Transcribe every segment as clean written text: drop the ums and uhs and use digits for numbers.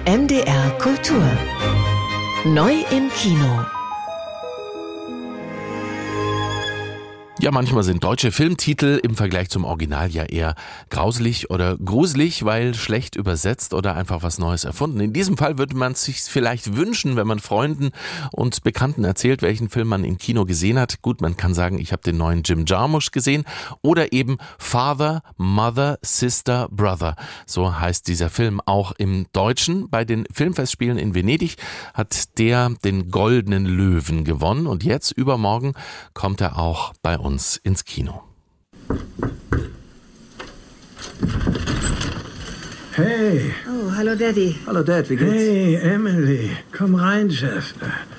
NDR Kultur. Neu im Kino. Ja, manchmal sind deutsche Filmtitel im Vergleich zum Original ja eher grauselig oder gruselig, weil schlecht übersetzt oder einfach was Neues erfunden. In diesem Fall würde man es sich vielleicht wünschen, wenn man Freunden und Bekannten erzählt, welchen Film man im Kino gesehen hat. Gut, man kann sagen, ich habe den neuen Jim Jarmusch gesehen oder eben Father, Mother, Sister, Brother. So heißt dieser Film auch im Deutschen. Bei den Filmfestspielen in Venedig hat der den Goldenen Löwen gewonnen und jetzt übermorgen kommt er auch bei uns ins Kino. Hey. Oh, hallo Daddy. Hallo Dad, wie geht's? Hey, Emily. Komm rein, Jeff.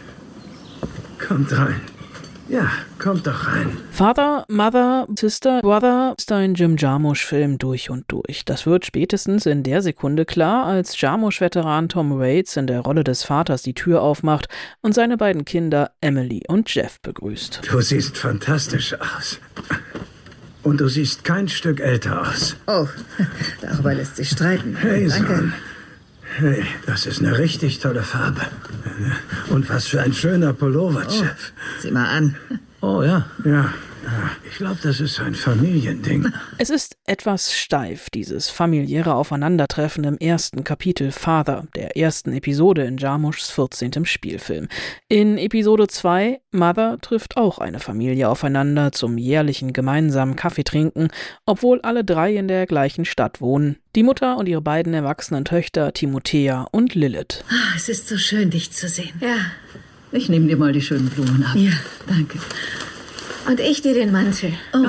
Kommt rein. Ja, kommt doch rein. Father, Mother, Sister, Brother ist ein Jim Jarmusch-Film durch und durch. Das wird spätestens in der Sekunde klar, als Jarmusch-Veteran Tom Waits in der Rolle des Vaters die Tür aufmacht und seine beiden Kinder Emily und Jeff begrüßt. Du siehst fantastisch aus. Und du siehst kein Stück älter aus. Oh, darüber lässt sich streiten. Hey, danke. Sohn. Hey, das ist eine richtig tolle Farbe. Und was für ein schöner Pullover, Jeff. Sieh mal an. Oh ja. Ja. Ich glaube, das ist ein Familiending. Es ist etwas steif, dieses familiäre Aufeinandertreffen im ersten Kapitel Father, der ersten Episode in Jarmuschs 14. Spielfilm. In Episode 2, Mother, trifft auch eine Familie aufeinander zum jährlichen gemeinsamen Kaffeetrinken, obwohl alle drei in der gleichen Stadt wohnen. Die Mutter und ihre beiden erwachsenen Töchter Timothea und Lilith. Es ist so schön, dich zu sehen. Ja, ich nehme dir mal die schönen Blumen ab. Ja. Danke. Und ich dir den Mantel. Oh.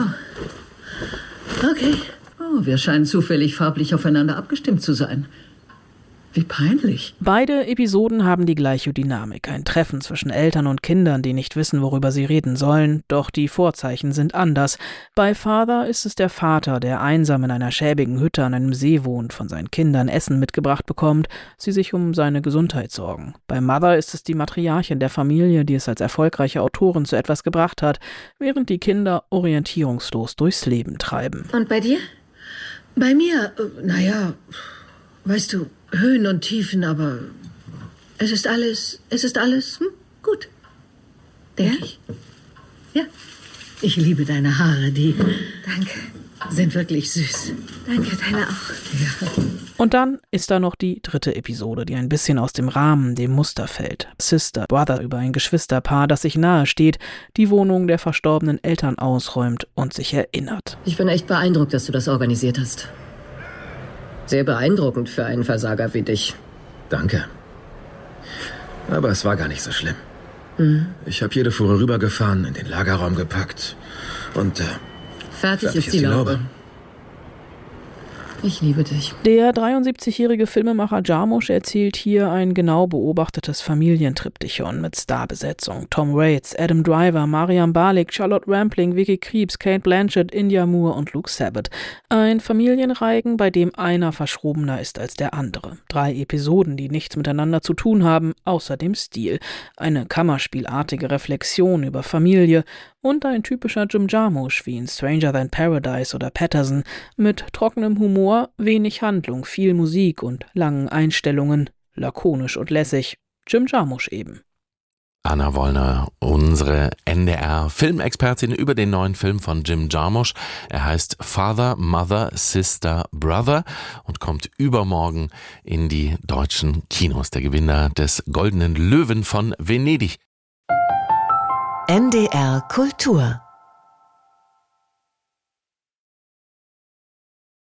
Okay. Oh, wir scheinen zufällig farblich aufeinander abgestimmt zu sein. Wie peinlich. Beide Episoden haben die gleiche Dynamik. Ein Treffen zwischen Eltern und Kindern, die nicht wissen, worüber sie reden sollen. Doch die Vorzeichen sind anders. Bei Father ist es der Vater, der einsam in einer schäbigen Hütte an einem See wohnt, von seinen Kindern Essen mitgebracht bekommt, sie sich um seine Gesundheit sorgen. Bei Mother ist es die Matriarchin der Familie, die es als erfolgreiche Autorin zu etwas gebracht hat, während die Kinder orientierungslos durchs Leben treiben. Und bei dir? Bei mir, weißt du, Höhen und Tiefen, aber es ist alles gut. Denke ich. Ja. Ich liebe deine Haare, die sind wirklich süß. Danke, deine auch. Ja. Und dann ist da noch die dritte Episode, die ein bisschen aus dem Rahmen, dem Muster fällt. Sister, Brother über ein Geschwisterpaar, das sich nahe steht, die Wohnung der verstorbenen Eltern ausräumt und sich erinnert. Ich bin echt beeindruckt, dass du das organisiert hast. Sehr beeindruckend für einen Versager wie dich. Danke. Aber es war gar nicht so schlimm. Ich habe jede Fuhre rübergefahren, in den Lagerraum gepackt und fertig ist die Laube. Ich liebe dich. Der 73-jährige Filmemacher Jarmusch erzählt hier ein genau beobachtetes Familientriptychon mit Starbesetzung. Tom Waits, Adam Driver, Mariam Balik, Charlotte Rampling, Vicky Krieps, Cate Blanchett, India Moore und Luke Sabbat. Ein Familienreigen, bei dem einer verschrobener ist als der andere. 3 Episoden, die nichts miteinander zu tun haben, außer dem Stil. Eine kammerspielartige Reflexion über Familie und ein typischer Jim Jarmusch wie in Stranger Than Paradise oder Patterson mit trockenem Humor, wenig Handlung, viel Musik und langen Einstellungen, lakonisch und lässig. Jim Jarmusch eben. Anna Wollner, unsere NDR-Filmexpertin über den neuen Film von Jim Jarmusch. Er heißt Father, Mother, Sister, Brother und kommt übermorgen in die deutschen Kinos. Der Gewinner des Goldenen Löwen von Venedig. NDR Kultur